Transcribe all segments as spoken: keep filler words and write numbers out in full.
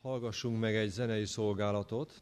Hallgassunk meg egy zenei szolgálatot.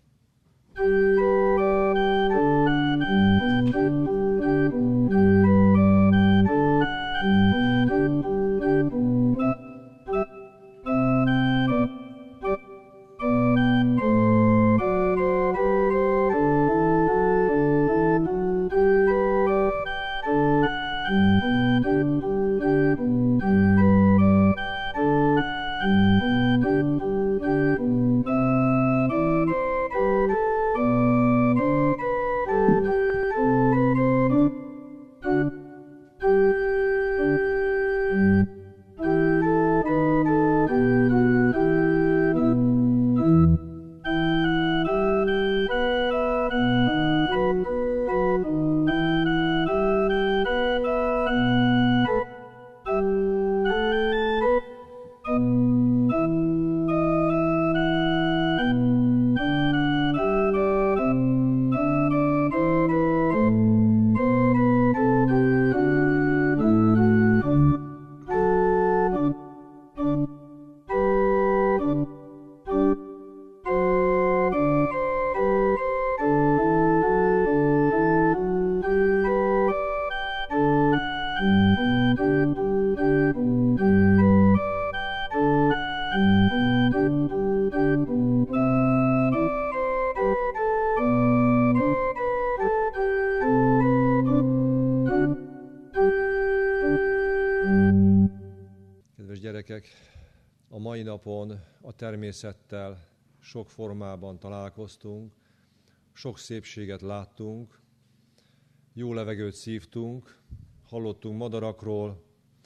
Gyerekek, a mai napon a természettel sok formában találkoztunk, sok szépséget láttunk, jó levegőt szívtunk, hallottunk madarakról,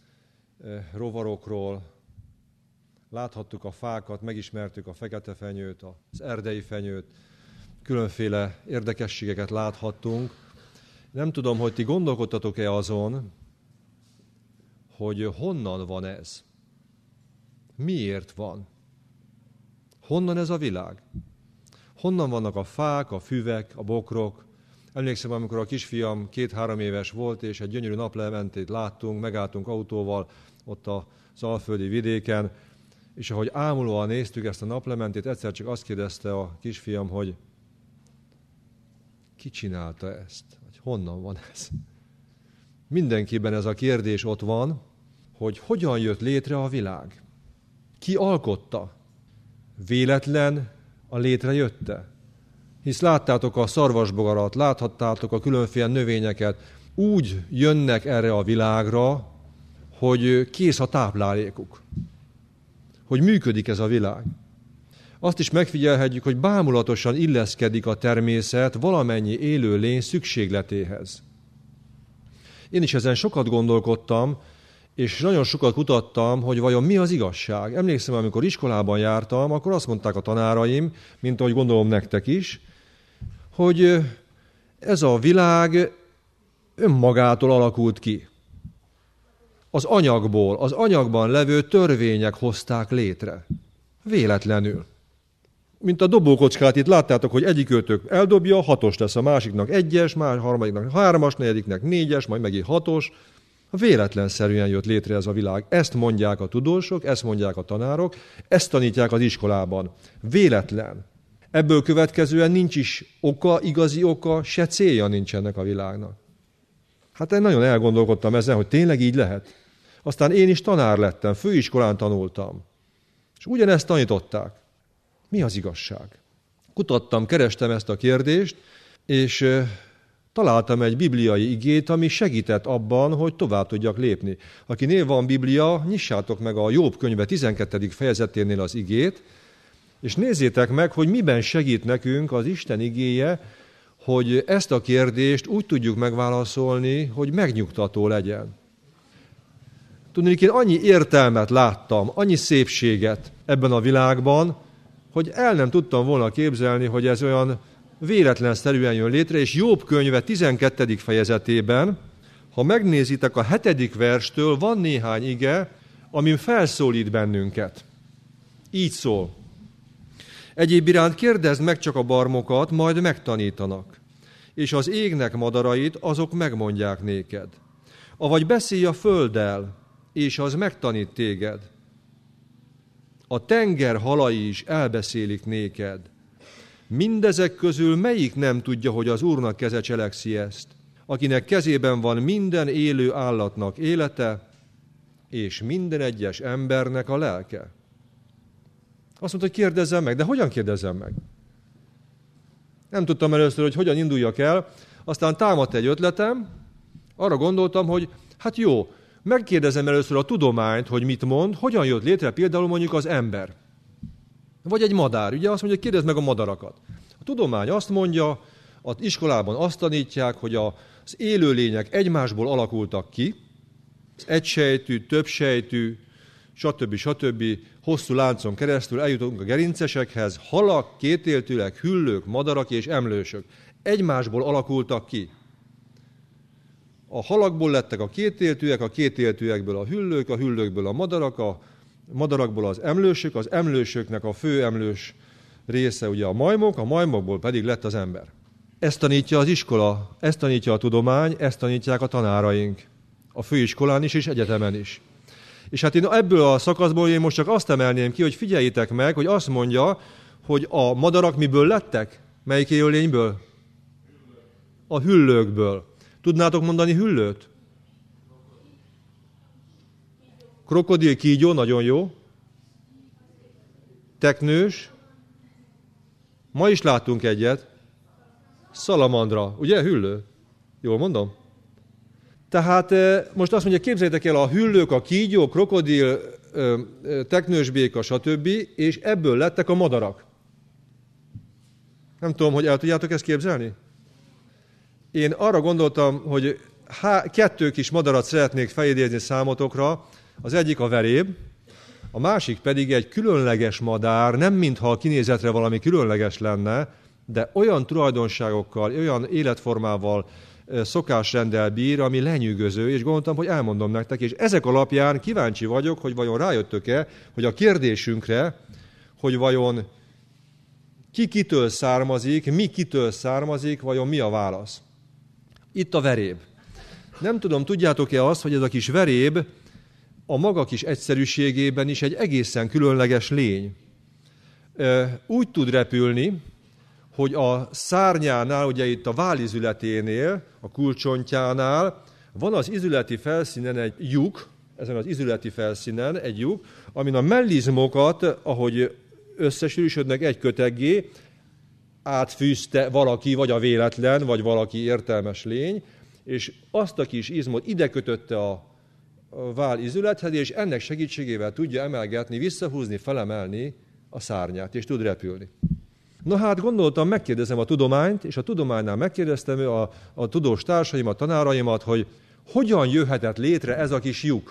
rovarokról, láthattuk a fákat, megismertük a fekete fenyőt, az erdei fenyőt, különféle érdekességeket láthattunk. Nem tudom, hogy ti gondolkodtatok-e azon, hogy honnan van ez? Miért van? Honnan ez a világ? Honnan vannak a fák, a füvek, a bokrok? Emlékszem, amikor a kisfiam két-három éves volt, és egy gyönyörű naplementét láttunk, megálltunk autóval ott az alföldi vidéken, és ahogy ámulóan néztük ezt a naplementét, egyszer csak azt kérdezte a kisfiam, hogy ki csinálta ezt? Vagy honnan van ez? Mindenkiben ez a kérdés ott van, hogy hogyan jött létre a világ. Ki alkotta? Véletlen a létrejötte? Hisz láttátok a szarvasbogarat, láthattátok a különféle növényeket, úgy jönnek erre a világra, hogy kész a táplálékuk. Hogy működik ez a világ. Azt is megfigyelhetjük, hogy bámulatosan illeszkedik a természet valamennyi élő lény szükségletéhez. Én is ezen sokat gondolkodtam, és nagyon sokat kutattam, hogy vajon mi az igazság. Emlékszem, amikor iskolában jártam, akkor azt mondták a tanáraim, mint ahogy gondolom nektek is, hogy ez a világ önmagától alakult ki. Az anyagból, az anyagban levő törvények hozták létre. Véletlenül. Mint a dobókocskát itt láttátok, hogy egyikőtök eldobja, hatos lesz, a másiknak egyes, más harmadiknak hármas, negyediknek négyes, majd megint hatos. Véletlenszerűen jött létre ez a világ. Ezt mondják a tudósok, ezt mondják a tanárok, ezt tanítják az iskolában. Véletlen. Ebből következően nincs is oka, igazi oka, se célja nincs ennek a világnak. Hát én nagyon elgondolkodtam ezen, hogy tényleg így lehet. Aztán én is tanár lettem, főiskolán tanultam. És ugyanezt tanították. Mi az igazság? Kutattam, kerestem ezt a kérdést, és találtam egy bibliai igét, ami segített abban, hogy tovább tudjak lépni. Akinél van Biblia, nyissátok meg a Jobb könyve tizenkettedik fejezeténél az igét, és nézzétek meg, hogy miben segít nekünk az Isten igéje, hogy ezt a kérdést úgy tudjuk megválaszolni, hogy megnyugtató legyen. Tudnék, én annyi értelmet láttam, annyi szépséget ebben a világban, hogy el nem tudtam volna képzelni, hogy ez olyan véletlenszerűen jön létre, és Jobb könyve tizenkettedik fejezetében, ha megnézitek a hetedik verstől, van néhány ige, amin felszólít bennünket. Így szól. Egyéb iránt kérdezd meg csak a barmokat, majd megtanítanak, és az égnek madarait, azok megmondják néked. Avagy beszélj a földdel, és az megtanít téged. a tenger halai is elbeszélik néked. Mindezek közül melyik nem tudja, hogy az Úrnak keze cselekszi ezt, akinek kezében van minden élő állatnak élete, és minden egyes embernek a lelke? Azt mondta, hogy kérdezzem meg, de hogyan kérdezzem meg? Nem tudtam először, hogy hogyan induljak el, aztán támadt egy ötletem, arra gondoltam, hogy hát jó, megkérdezem először a tudományt, hogy mit mond, hogyan jött létre például mondjuk az ember. Vagy egy madár. Ugye azt mondja, hogy kérdezd meg a madarakat. A tudomány azt mondja, az iskolában azt tanítják, hogy az élőlények egymásból alakultak ki, az egysejtű, többsejtű, stb. stb. Hosszú láncon keresztül eljutunk a gerincesekhez, halak, kétéltűek, hüllők, madarak és emlősök. Egymásból alakultak ki. A halakból lettek a kétéltűek, a kétéltűekből a hüllők, a hüllőkből a madarak, a madarakból az emlősök, az emlősöknek a fő emlős része ugye a majmok, a majmokból pedig lett az ember. Ezt tanítja az iskola, ezt tanítja a tudomány, ezt tanítják a tanáraink. A főiskolán is és egyetemen is. És hát én ebből a szakaszból én most csak azt emelném ki, hogy figyeljétek meg, hogy azt mondja, hogy a madarak miből lettek? Melyik élőlényből? A hüllőkből. Tudnátok mondani hüllőt? Krokodil, kígyó, nagyon jó. Teknős. Ma is láttunk egyet. Szalamandra, ugye hüllő? Jól mondom? Tehát most azt mondja, képzeljétek el a hüllők, a kígyó, krokodil, teknősbéka, stb. És ebből lettek a madarak. Nem tudom, hogy el tudjátok ezt képzelni? Én arra gondoltam, hogy há, kettő kis madarat szeretnék felidézni számotokra. Az egyik a veréb, a másik pedig egy különleges madár, nem mintha a kinézetre valami különleges lenne, de olyan tulajdonságokkal, olyan életformával, szokásrenddel bír, ami lenyűgöző, és gondoltam, hogy elmondom nektek, és ezek alapján kíváncsi vagyok, hogy vajon rájöttök-e, hogy a kérdésünkre, hogy vajon ki kitől származik, mi kitől származik, vajon mi a válasz. Itt a veréb. Nem tudom, tudjátok-e azt, hogy ez a kis veréb a maga kis egyszerűségében is egy egészen különleges lény. Úgy tud repülni, hogy a szárnyánál, ugye itt a válizületénél, a kulcsontjánál van az izületi felszínen egy lyuk, ezen az izületi felszínen egy lyuk, amin a mellizmokat, ahogy összesűrűsödnek egy köteggé, átfűzte valaki, vagy a véletlen, vagy valaki értelmes lény, és azt a kis izmot ide kötötte a válizülethez, és ennek segítségével tudja emelgetni, visszahúzni, felemelni a szárnyát, és tud repülni. Na hát gondoltam, megkérdezem a tudományt, és a tudománynál megkérdeztem a, a tudós társaimat, tanáraimat, hogy hogyan jöhetett létre ez a kis lyuk.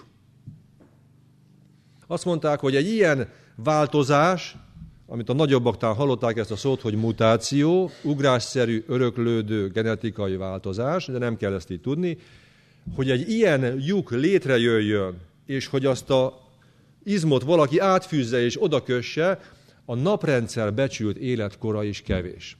Azt mondták, hogy egy ilyen változás, amit a nagyobbak talán hallották ezt a szót, hogy mutáció, ugrásszerű, öröklődő genetikai változás, de nem kell ezt így tudni, hogy egy ilyen lyuk létrejöjjön, és hogy azt a izmot valaki átfűzze és odakösse, a naprendszer becsült életkora is kevés.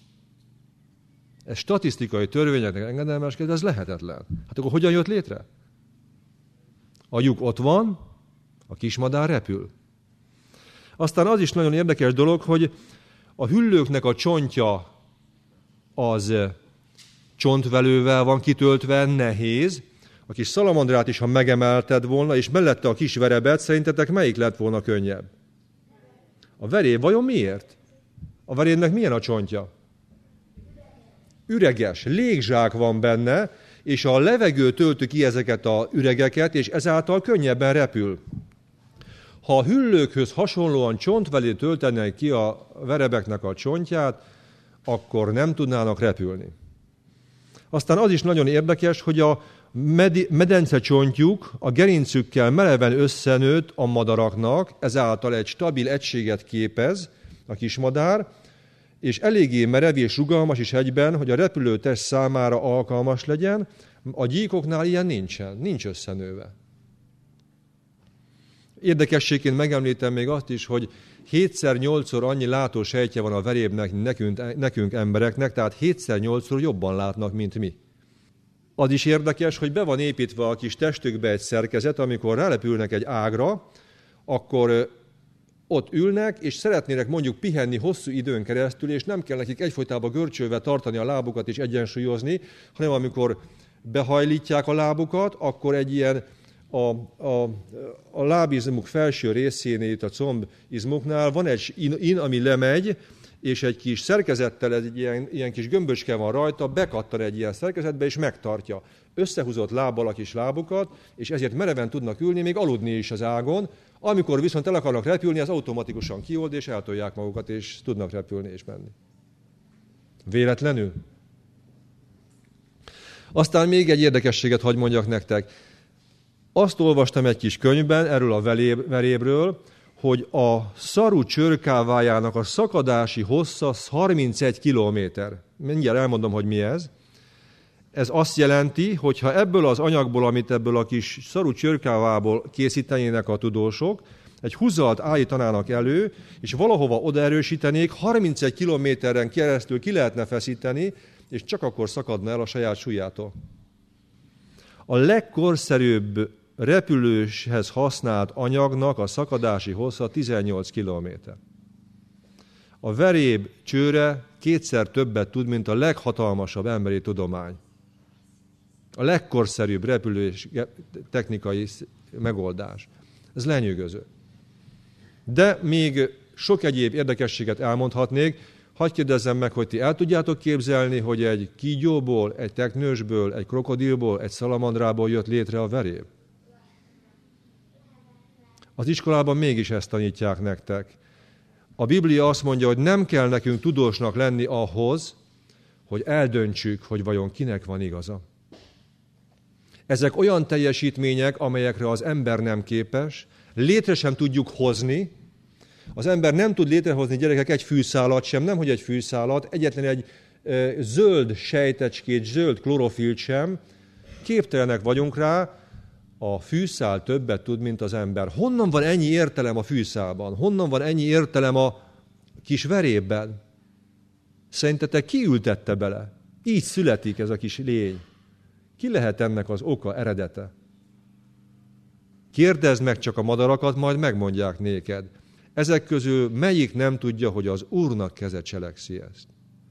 Ez statisztikai törvényeknek engedelmeskedik, ez lehetetlen. Hát akkor hogyan jött létre? A lyuk ott van, a kismadár repül. Aztán az is nagyon érdekes dolog, hogy a hüllőknek a csontja az csontvelővel van kitöltve, nehéz. A kis szalamandrát is, ha megemelted volna, és mellette a kis verebet, szerintetek melyik lett volna könnyebb? A veréb vajon miért? A verébnek milyen a csontja? Üreges, légzsák van benne, és a levegő tölti ki ezeket az üregeket, és ezáltal könnyebben repül. Ha a hüllőkhöz hasonlóan csontvelé töltenek ki a verebeknek a csontját, akkor nem tudnának repülni. Aztán az is nagyon érdekes, hogy a medence csontjuk a gerincükkel mereven összenőtt a madaraknak, ezáltal egy stabil egységet képez a kismadár, és eléggé merev és rugalmas is egyben, hogy a repülő test számára alkalmas legyen. A gyíkoknál ilyen nincsen, nincs összenőve. Érdekességként megemlítem még azt is, hogy hétszer nyolcszor annyi látósejtje van a verébnek nekünk, nekünk embereknek, tehát hétszer nyolcszor jobban látnak, mint mi. Az is érdekes, hogy be van építve a kis testükbe egy szerkezet, amikor rálepülnek egy ágra, akkor ott ülnek, és szeretnének mondjuk pihenni hosszú időn keresztül, és nem kell nekik egyfolytában görcsölve tartani a lábukat és egyensúlyozni, hanem amikor behajlítják a lábukat, akkor egy ilyen a, a, a lábizmuk felső részénél, itt a combizmuknál van egy in, in, ami lemegy, és egy kis szerkezettel, egy ilyen, ilyen kis gömböcske van rajta, bekattan egy ilyen szerkezetbe, és megtartja. Összehúzott lábbal a kis lábukat, és ezért mereven tudnak ülni, még aludni is az ágon. Amikor viszont el akarnak repülni, az automatikusan kiold, és eltolják magukat, és tudnak repülni és menni. Véletlenül? Aztán még egy érdekességet hadd mondjak nektek. Azt olvastam egy kis könyvben, erről a verébről, hogy a szaru csőrkávájának a szakadási hossza harmincegy kilométer. Mindjárt elmondom, hogy mi ez. Ez azt jelenti, hogy ha ebből az anyagból, amit ebből a kis szaru csőrkávából készítenének a tudósok, egy húzalt állítanának elő, és valahova odaerősítenék, harmincegy kilométeren keresztül ki lehetne feszíteni, és csak akkor szakadna el a saját súlyától. A legkorszerűbb repüléshez használt anyagnak a szakadási hossza tizennyolc kilométer. A veréb csőre kétszer többet tud, mint a leghatalmasabb emberi tudomány. A legkorszerűbb repülés technikai megoldás. Ez lenyűgöző. De még sok egyéb érdekességet elmondhatnék. Hadd kérdezzem meg, hogy ti el tudjátok képzelni, hogy egy kígyóból, egy teknősből, egy krokodilból, egy szalamandrából jött létre a veréb? Az iskolában mégis ezt tanítják nektek. A Biblia azt mondja, hogy nem kell nekünk tudósnak lenni ahhoz, hogy eldöntsük, hogy vajon kinek van igaza. Ezek olyan teljesítmények, amelyekre az ember nem képes, létre sem tudjuk hozni. Az ember nem tud létrehozni, gyerekek, egy fűszálat sem, nemhogy egy fűszálat, egyetlen egy e, zöld sejtecskét, zöld klorofilt sem. Képtelenek vagyunk rá, a fűszál többet tud, mint az ember. Honnan van ennyi értelem a fűszálban? Honnan van ennyi értelem a kis verébben? Szerintetek ki ültette bele? Így születik ez a kis lény. Ki lehet ennek az oka, eredete? Kérdezd meg csak a madarakat, majd megmondják néked. Ezek közül melyik nem tudja, hogy az Úrnak keze cselekszi ezt?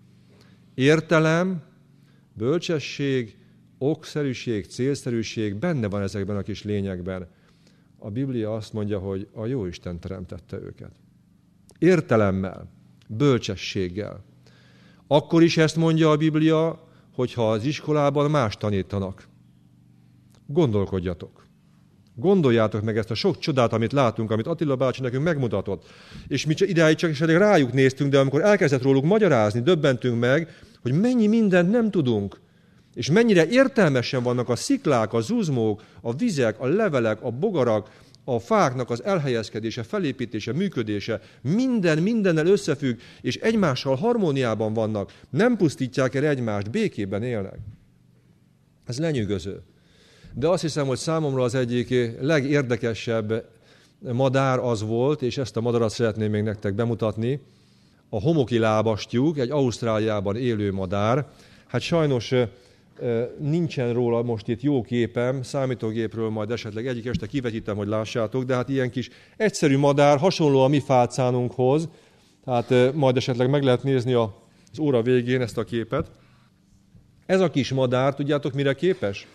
Értelem, bölcsesség, okszerűség, célszerűség benne van ezekben a kis lényekben. A Biblia azt mondja, hogy a Jóisten teremtette őket. Értelemmel, bölcsességgel. Akkor is ezt mondja a Biblia, hogyha az iskolában más tanítanak. Gondolkodjatok. Gondoljátok meg ezt a sok csodát, amit látunk, amit Attila bácsi nekünk megmutatott. És mi idáig csak esetleg rájuk néztünk, de amikor elkezdett róluk magyarázni, döbbentünk meg, hogy mennyi mindent nem tudunk. És mennyire értelmesen vannak a sziklák, a zuzmók, a vizek, a levelek, a bogarak, a fáknak az elhelyezkedése, felépítése, működése. Minden mindennel összefügg, és egymással harmóniában vannak. Nem pusztítják el egymást, békében élnek. Ez lenyűgöző. De azt hiszem, hogy számomra az egyik legérdekesebb madár az volt, és ezt a madarat szeretném még nektek bemutatni, a homoki lábastyúk, egy Ausztráliában élő madár. Hát sajnos nincsen róla most itt jó képem, számítógépről majd esetleg egyik este kivetítem, hogy lássátok, de hát ilyen kis egyszerű madár, hasonló a mi fálcánunkhoz, tehát majd esetleg meg lehet nézni az óra végén ezt a képet. Ez a kis madár, tudjátok mire képes?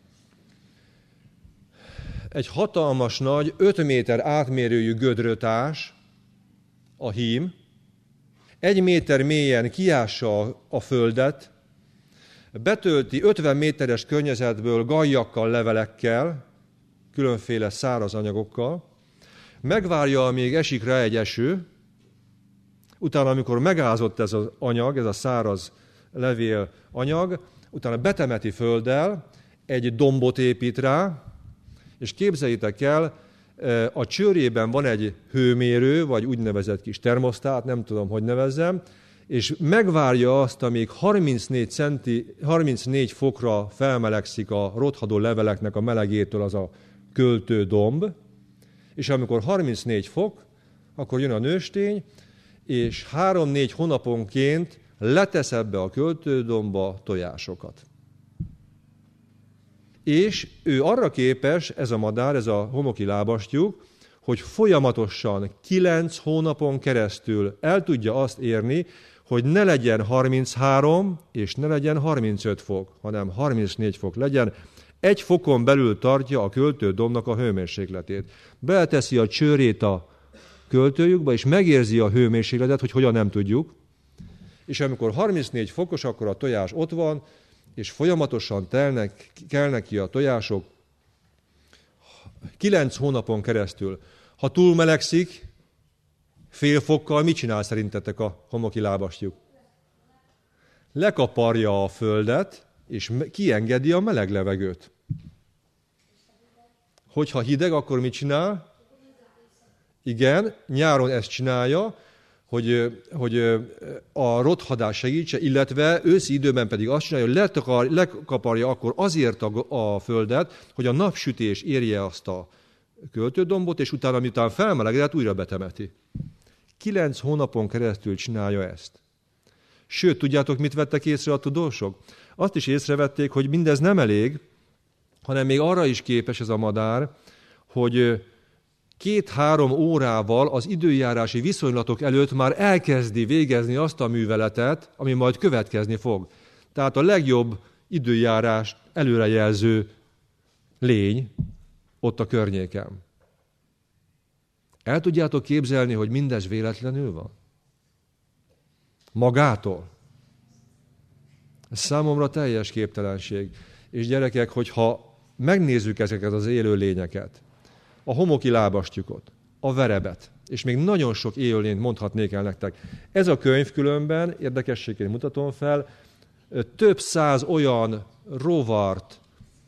Egy hatalmas nagy, öt méter átmérőjű gödrötás, a hím, egy méter mélyen kiássa a földet, betölti ötven méteres környezetből gajjakkal, levelekkel, különféle száraz anyagokkal, megvárja, amíg esik rá egy eső, utána, amikor megázott ez az anyag, ez a száraz levél anyag, utána betemeti földdel, egy dombot épít rá, és képzeljétek el, a csőrében van egy hőmérő, vagy úgynevezett kis termosztát, nem tudom, hogy nevezzem, és megvárja azt, amíg harmincnégy, centi, harmincnégy fokra felmelegszik a rothadó leveleknek a melegétől az a költő domb, és amikor harmincnégy fok, akkor jön a nőstény, és három-négy hónaponként letesz ebbe a költődomba tojásokat. És ő arra képes, ez a madár, ez a homoki lábastyúk, hogy folyamatosan kilenc hónapon keresztül el tudja azt érni, hogy ne legyen harminchárom, és ne legyen harmincöt fok, hanem harmincnégy fok legyen. Egy fokon belül tartja a költődombnak a hőmérsékletét. Beleteszi a csőrét a költőjükbe, és megérzi a hőmérsékletet, hogy hogyan nem tudjuk. És amikor harmincnégy fokos, akkor a tojás ott van, és folyamatosan telnek, kelnek ki a tojások kilenc hónapon keresztül. Ha túl melegszik, fél fokkal mit csinál szerintetek a homoki lábastyúk? Lekaparja a földet, és kiengedi a meleg levegőt. Hogyha hideg, akkor mit csinál? Igen, nyáron ezt csinálja, hogy, hogy a rothadás segítse, illetve őszi időben pedig azt csinálja, hogy letakar, lekaparja akkor azért a, a földet, hogy a napsütés érje azt a költődombot, és utána, miután felmelegedett, újra betemeti. Kilenc hónapon keresztül csinálja ezt. Sőt, tudjátok, mit vettek észre a tudósok? Azt is észrevették, hogy mindez nem elég, hanem még arra is képes ez a madár, hogy két-három órával az időjárási viszonylatok előtt már elkezdi végezni azt a műveletet, ami majd következni fog. Tehát a legjobb időjárás előrejelző lény ott a környéken. El tudjátok képzelni, hogy mindez véletlenül van? Magától? Ez számomra teljes képtelenség. És gyerekek, hogyha megnézzük ezeket az élő lényeket, a homoki lábastyukot, a verebet, és még nagyon sok élőlényt mondhatnék el nektek. Ez a könyv különben, érdekességként mutatom fel, több száz olyan rovart,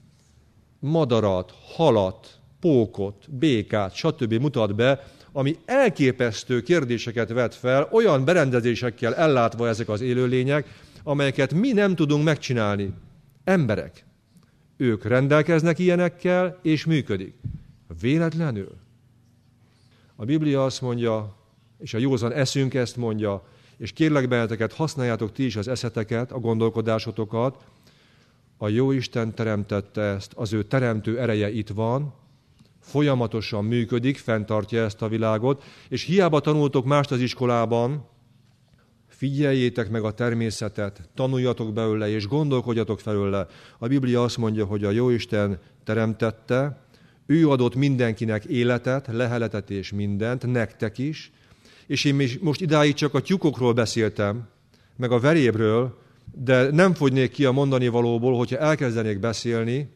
madarat, halat, pókot, békát, stb. Mutat be, ami elképesztő kérdéseket vet fel, olyan berendezésekkel ellátva ezek az élőlények, amelyeket mi nem tudunk megcsinálni. Emberek. Ők rendelkeznek ilyenekkel, és működik. Véletlenül. A Biblia azt mondja, és a józan eszünk ezt mondja, és kérlek benneteket, használjátok ti is az eszeteket, a gondolkodásotokat. A Jóisten teremtette ezt, az ő teremtő ereje itt van, folyamatosan működik, fenntartja ezt a világot, és hiába tanultok mást az iskolában, figyeljétek meg a természetet, tanuljatok belőle, és gondolkodjatok felőle. A Biblia azt mondja, hogy a Jóisten teremtette, ő adott mindenkinek életet, leheletet és mindent, nektek is, és én most idáig csak a tyúkokról beszéltem, meg a verébről, de nem fogynék ki a mondani valóból, hogyha elkezdenék beszélni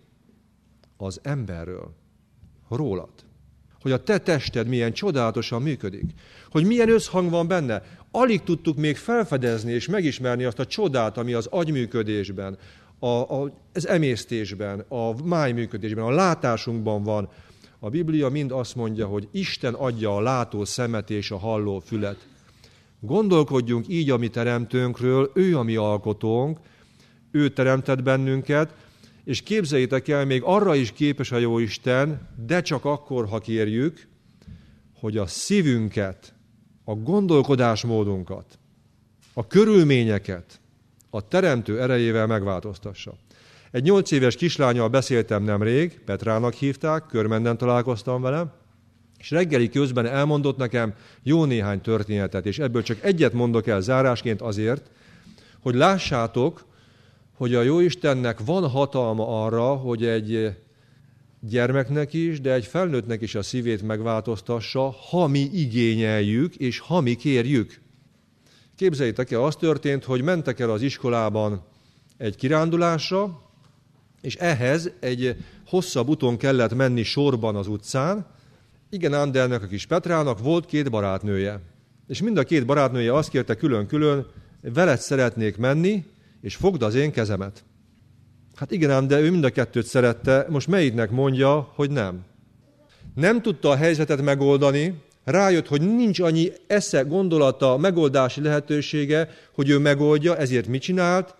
az emberről, rólad. Hogy a te tested milyen csodálatosan működik. Hogy milyen összhang van benne. Alig tudtuk még felfedezni és megismerni azt a csodát, ami az agyműködésben, a, a, az emésztésben, a májműködésben, a látásunkban van. A Biblia mind azt mondja, hogy Isten adja a látó szemet és a halló fület. Gondolkodjunk így a mi teremtőnkről, ő a mi alkotónk, ő teremtett bennünket, és képzeljétek el, még arra is képes a Jóisten, de csak akkor, ha kérjük, hogy a szívünket, a gondolkodásmódunkat, a körülményeket a teremtő erejével megváltoztassa. Egy nyolc éves kislánnyal beszéltem nemrég, Petrának hívták, Körmenden találkoztam vele, és reggeli közben elmondott nekem jó néhány történetet, és ebből csak egyet mondok el zárásként azért, hogy lássátok, hogy a Jóistennek van hatalma arra, hogy egy gyermeknek is, de egy felnőttnek is a szívét megváltoztassa, ha mi igényeljük, és ha mi kérjük. Képzeljétek el, az történt, hogy mentek el az iskolában egy kirándulásra, és ehhez egy hosszabb úton kellett menni sorban az utcán. Igen, ám de ennek a kis Petrának volt két barátnője. És mind a két barátnője azt kérte külön-külön, veled szeretnék menni, és fogd az én kezemet. Hát igen ám, de ő mind a kettőt szerette, most melyiknek mondja, hogy nem. Nem tudta a helyzetet megoldani, rájött, hogy nincs annyi esze, gondolata, megoldási lehetősége, hogy ő megoldja, ezért mit csinált?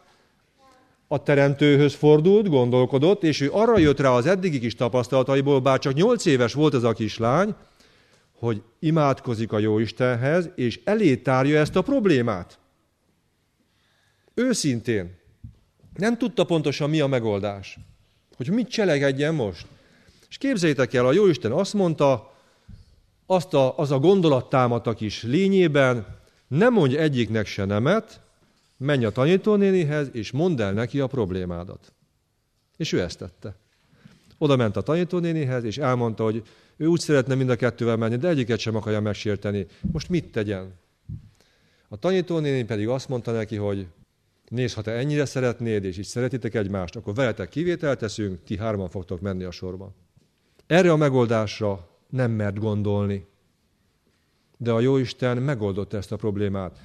A teremtőhöz fordult, gondolkodott, és ő arra jött rá az eddigi kis tapasztalataiból, bár csak nyolc éves volt ez a kislány, hogy imádkozik a Jóistenhez, és elé tárja ezt a problémát. Őszintén. Nem tudta pontosan, mi a megoldás. Hogy mit cselekedjen most. És képzeljétek el, a Jóisten azt mondta, azt a, az a gondolat támadt a kis lényében, ne mondj egyiknek se nemet, menj a tanítónénihez, és mondd el neki a problémádat. És ő ezt tette. Oda ment a tanítónénihez, és elmondta, hogy ő úgy szeretne mind a kettővel menni, de egyiket sem akarja megsérteni. Most mit tegyen? A tanítónéni pedig azt mondta neki, hogy nézd, ha te ennyire szeretnéd, és így szeretitek egymást, akkor veletek kivételt teszünk, ti hárman fogtok menni a sorba. Erre a megoldásra nem mert gondolni. De a Jóisten megoldotta ezt a problémát.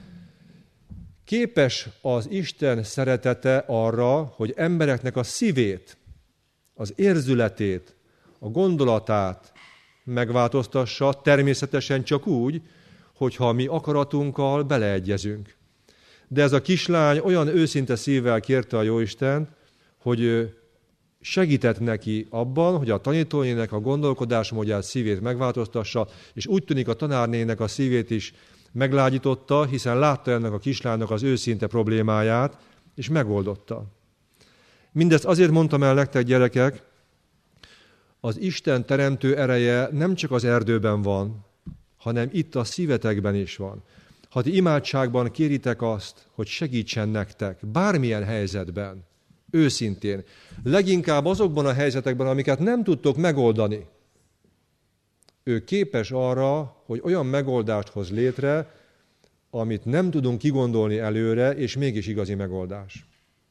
Képes az Isten szeretete arra, hogy embereknek a szívét, az érzületét, a gondolatát megváltoztassa, természetesen csak úgy, hogyha mi akaratunkkal beleegyezünk. De ez a kislány olyan őszinte szívvel kérte a Jóisten, hogy segített neki abban, hogy a tanítónének a gondolkodásmódját, szívét megváltoztassa, és úgy tűnik a tanárnének a szívét is meglágyította, hiszen látta ennek a kislánynak az őszinte problémáját, és megoldotta. Mindezt azért mondtam el nektek, gyerekek, az Isten teremtő ereje nem csak az erdőben van, hanem itt a szívetekben is van. Ha ti imádságban kéritek azt, hogy segítsen nektek, bármilyen helyzetben, őszintén, leginkább azokban a helyzetekben, amiket nem tudtok megoldani, ő képes arra, hogy olyan megoldást hoz létre, amit nem tudunk kigondolni előre, és mégis igazi megoldás.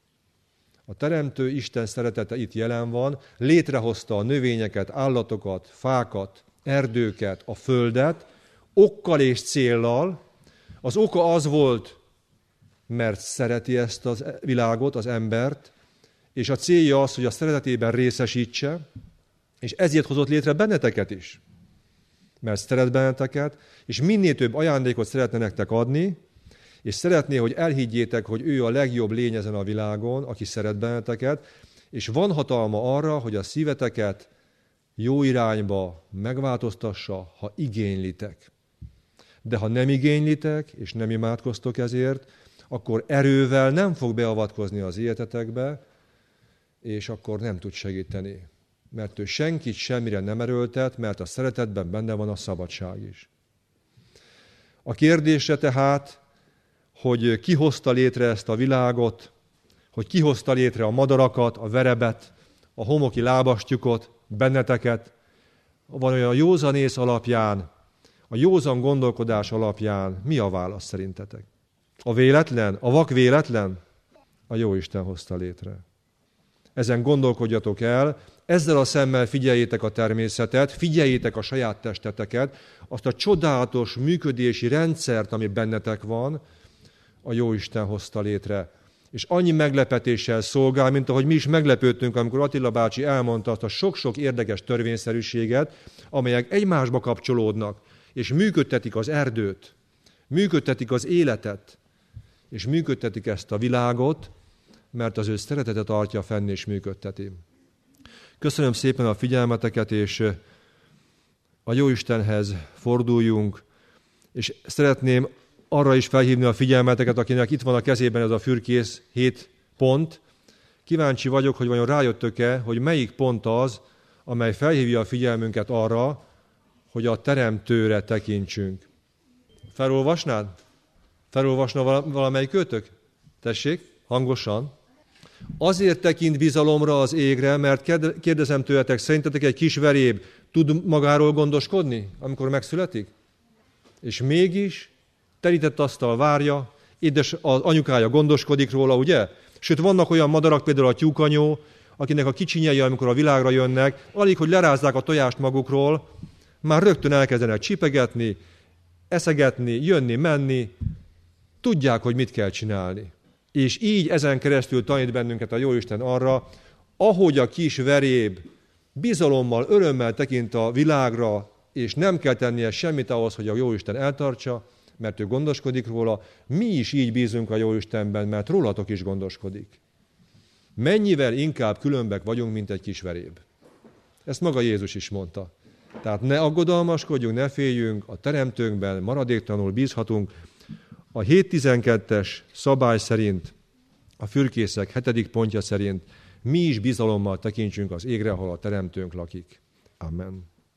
A Teremtő Isten szeretete itt jelen van, létrehozta a növényeket, állatokat, fákat, erdőket, a földet, okkal és céllal. Az oka az volt, mert szereti ezt a világot, az embert, és a célja az, hogy a szeretetében részesítse, és ezért hozott létre benneteket is. Mert szeret benneteket, és minél több ajándékot szeretne nektek adni, és szeretné, hogy elhiggyétek, hogy ő a legjobb lény ezen a világon, aki szeret benneteket, és van hatalma arra, hogy a szíveteket jó irányba megváltoztassa, ha igénylitek. De ha nem igénylitek, és nem imádkoztok ezért, akkor erővel nem fog beavatkozni az életetekbe, és akkor nem tud segíteni. Mert ő senkit semmire nem erőltet, mert a szeretetben benne van a szabadság is. A kérdésre tehát, hogy ki hozta létre ezt a világot, hogy ki hozta létre a madarakat, a verebet, a homoki lábastyukot, benneteket, van olyan józanész alapján, a józan gondolkodás alapján, mi a válasz szerintetek? A véletlen? A vak véletlen? A Jóisten hozta létre. Ezen gondolkodjatok el, ezzel a szemmel figyeljétek a természetet, figyeljétek a saját testeteket, azt a csodálatos működési rendszert, ami bennetek van, a Jóisten hozta létre. És annyi meglepetéssel szolgál, mint ahogy mi is meglepődtünk, amikor Attila bácsi elmondta azt a sok-sok érdekes törvényszerűséget, amelyek egymásba kapcsolódnak, és működtetik az erdőt, működtetik az életet, és működtetik ezt a világot, mert az ő szeretete tartja fenn és működteti. Köszönöm szépen a figyelmeteket, és a Jóistenhez forduljunk, és szeretném arra is felhívni a figyelmeteket, akinek itt van a kezében ez a fürkész hét pont. Kíváncsi vagyok, hogy vajon rájöttök-e, hogy melyik pont az, amely felhívja a figyelmünket arra, hogy a Teremtőre tekintsünk. Felolvasnád? Felolvasna valamelyik kötök? Tessék, hangosan. Azért tekint bizalomra az égre, mert kérdezem tőletek, szerintetek egy kis veréb tud magáról gondoskodni, amikor megszületik? És mégis terített asztal várja, édes az anyukája gondoskodik róla, ugye? Sőt, vannak olyan madarak, például a tyúkanyó, akinek a kicsinyei, amikor a világra jönnek, alig, hogy lerázzák a tojást magukról, már rögtön elkezdenek csipegetni, eszegetni, jönni, menni, tudják, hogy mit kell csinálni. És így ezen keresztül tanít bennünket a Jóisten arra, ahogy a kis veréb bizalommal, örömmel tekint a világra, és nem kell tennie semmit ahhoz, hogy a Jóisten eltartsa, mert ő gondoskodik róla, mi is így bízunk a Jóistenben, mert rólatok is gondoskodik. Mennyivel inkább különbek vagyunk, mint egy kis veréb. Ezt maga Jézus is mondta. Tehát ne aggodalmaskodjunk, ne féljünk, a Teremtőnkben maradéktalanul bízhatunk. A hét tizenkettes szabály szerint, a fürkészek hetedik pontja szerint mi is bizalommal tekintsünk az égre, ahol a Teremtőnk lakik. Amen.